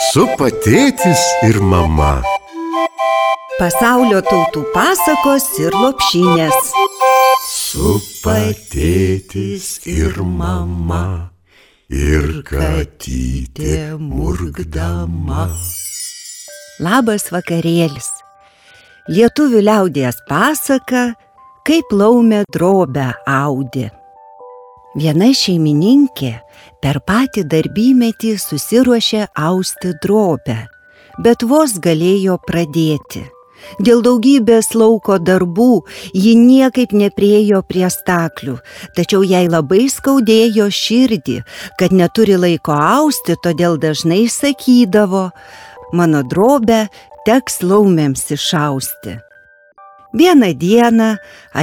Supa tėtis ir mama. Pasaulio tautų pasakos ir lopšinės. Supa tėtis ir mama, ir katytė murkdama. Labas vakarėlis. Lietuvių liaudies pasaka, kaip laumė drobę audė. Viena šeimininkė per patį darbymetį susiruošė austi drobę, bet vos galėjo pradėti. Dėl daugybės lauko darbų ji niekaip nepriėjo prie staklių, tačiau jai labai skaudėjo širdį, kad neturi laiko austi, todėl dažnai sakydavo: mano drobę teks laumėms išausti. Vieną dieną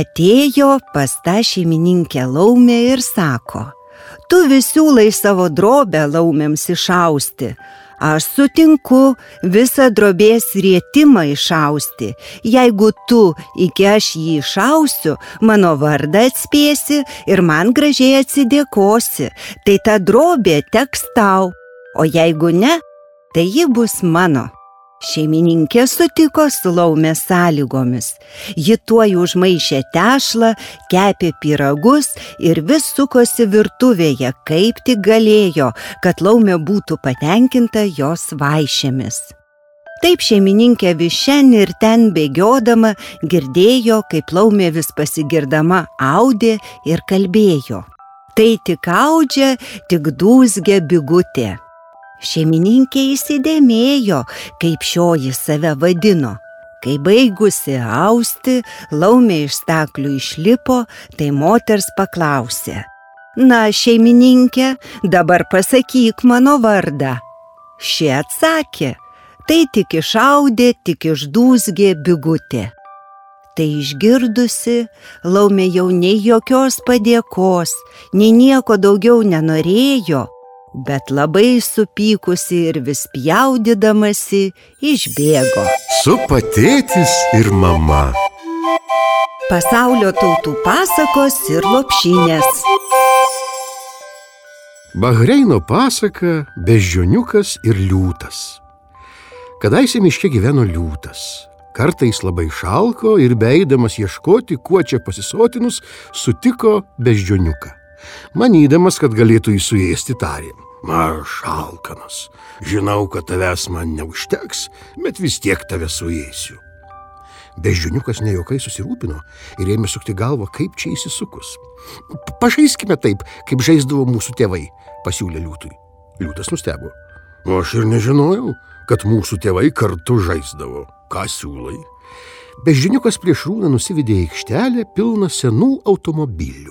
atėjo pas tą šeimininkę laumė ir sako: tu vis siūlai savo drobę laumėms išausti. Aš sutinku visą drobės rietimą išausti. Jeigu tu iki aš jį išausiu, mano vardą atspėsi ir man gražiai atsidėkosi, tai ta drobė teks tau, o jeigu ne, tai ji bus mano. Šeimininkė sutiko su laumės sąlygomis. Ji tuoj užmaišė tešlą, kepė pyragus ir vis sukosi virtuvėje, kaip tik galėjo, kad laumė būtų patenkinta jos vaišėmis. Taip šeimininkė vis šen ir ten bėgiodama girdėjo, kaip laumė vis pasigirdama audė ir kalbėjo: tai tik audžia, tik dūzgia bigutė. Šeimininkė įsidėmėjo, kaip šioji save vadino. Kai baigusi austi, laumė iš staklių išlipo, tai moters paklausė: na, šeimininkė, dabar pasakyk mano vardą. Ši atsakė: tai tik išaudė, tik išdūzgė bigutė. Tai išgirdusi, laumė jau nei jokios padėkos, nei nieko daugiau nenorėjo, bet labai supykusi ir vis pjaudydamasi išbėgo. Supa tėtis ir mama. Pasaulio tautų pasakos ir lopšinės. Bahreino pasaka Beždžioniukas ir liūtas. Kadaise miške gyveno liūtas. Kartais labai šalko ir beeidamas ieškoti, kuo čia pasisotinus, sutiko beždžioniuką. Manydamas, kad galėtų jį suėsti, tarė: aš alkanas, žinau, kad tavęs man neužteks, bet vis tiek tave suėsiu. Beždžioniukas nejuokai susirūpino ir ėmė sukti galvą, kaip čia įsisukus. Pažaiskime taip, kaip žaisdavo mūsų tėvai, pasiūlė liūtui. Liūtas nustebo: aš ir nežinojau, kad mūsų tėvai kartu žaisdavo. Ką siūlai? Beždžioniukas plėšrūną nusivedė į aikštelę pilną senų automobilių.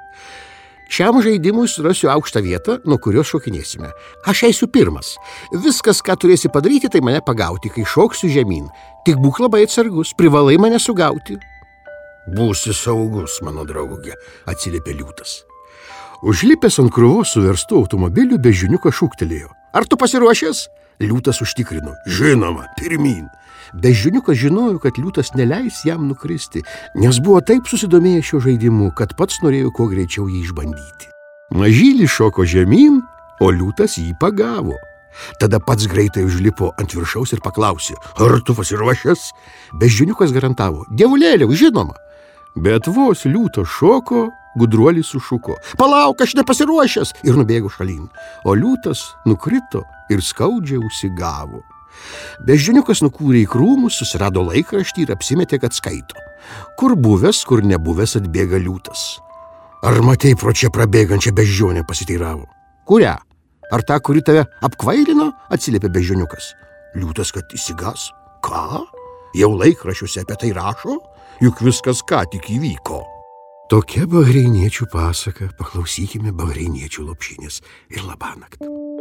Šiam žaidimui surasiu aukštą vietą, nuo kurios šokinėsime. Aš eisiu pirmas. Viskas, ką turėsi padaryti, tai mane pagauti, kai šoksiu žemyn. Tik būk labai atsargus, privalai mane sugauti. Būsi saugus, mano draugė, atsiliepė liūtas. Užlipęs ant krūvos suverstų automobilių, beždžioniukas šūktelėjo: ar tu pasiruošęs? Liūtas užtikrino: žinoma, pirmyn. Beždžioniukas žinojo, kad liūtas neleis jam nukristi, nes buvo taip susidomėjęs šio žaidimu, kad pats norėjo kuo greičiau jį išbandyti. Mažylis šoko žemyn, o liūtas jį pagavo. Tada pats greitai užlipo ant viršaus ir paklausė: ar tu pasiruošęs? Beždžioniukas garantavo: dievulėliau, žinoma. Bet vos liūtas šoko, gudruolis sušuko: palauk, aš nepasiruošęs, ir nubėgo šalin. O liūtas nukrito ir skaudžiai užsigavo. Beždžioniukas nukūrė į krūmus, susirado laikraštį ir apsimetė, kad skaito. Kur buvęs, kur nebuvęs, atbėga liūtas. Ar matei pro čia prabėgančią beždžionę, pasiteiravo. Kurią? Ar tą, kuri tave apkvailino? Atsiliepė beždžioniukas. Liūtas, kad išsigas. Ką? Jau laikraščiuose apie tai rašo? Juk viskas ką tik įvyko. Tokia bahreiniečių pasaka. Paklausykime bahreiniečių lopšinės ir labanakt.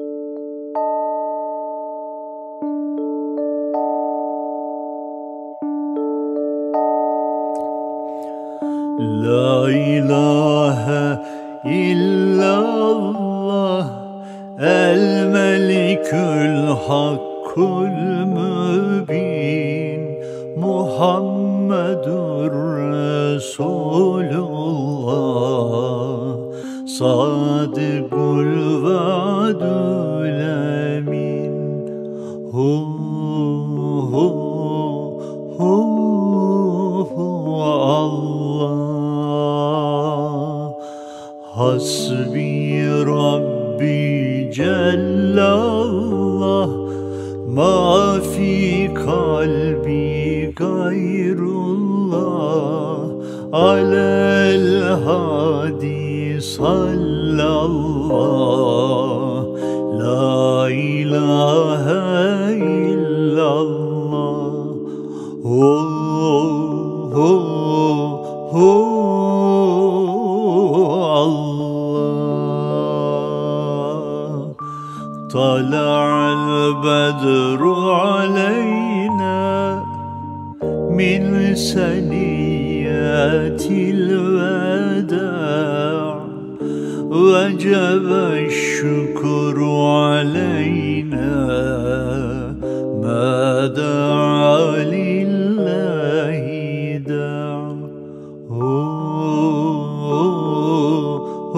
La ilahe illallah el-melikül hakkul mübin Muhammedur Resulullah Sadıkul vadül emin illallah, ma fi kalbi gayrullah, alel hadi sallallah, la ilahe illallah. Oh, oh, oh, Allah. Tala'al bedru aleyna min seniyetil veda', vecebe şükru aleyna ma da'a lillahi da'. Oh,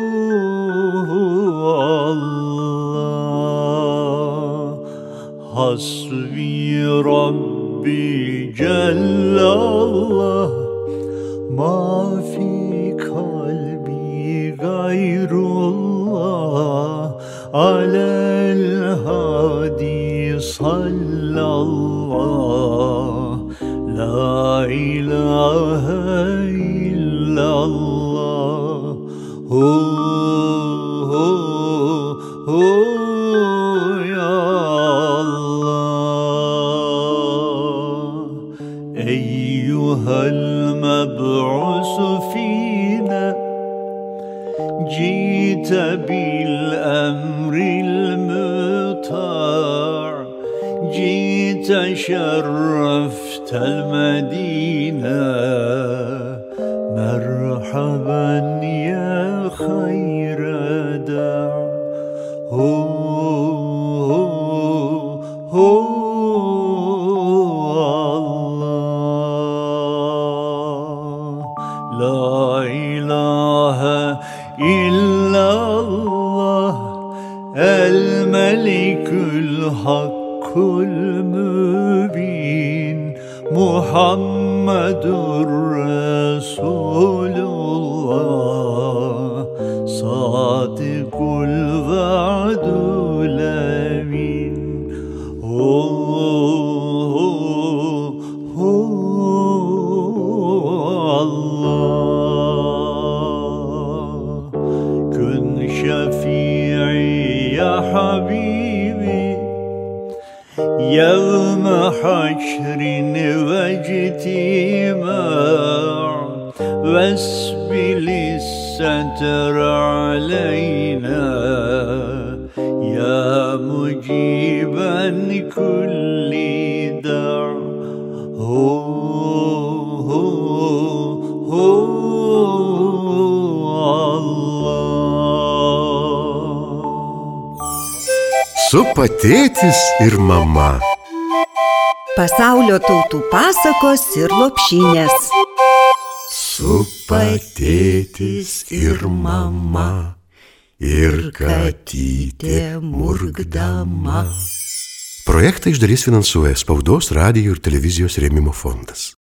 Allah. Hasbi Rabbi Cellallah, ma fi kalbi gayrullah, alel hadi sallallah, la ilahe illallah. Oh, ya Allah. Eyyuhel meb'usu fina, jite bil emril muta', jite şerreftel medine, merhaben ya hayre da'. Allah. La ilahe illallah, el melikül hakkul mübin, Muhammedur Resulullah, sadıkul vaadul emin. Allah. Kun şefii ya habibi, yevme haşrin ve ictima', vesbilis seter aleyna, ya muciben kulli da'. Supa tėtis ir mama. Pasaulio tautų pasakos ir lopšinės. Supa tėtis ir mama, ir katytė murkdama. Projektą iš dalies finansuoja Spaudos, radijo ir televizijos rėmimo fondas.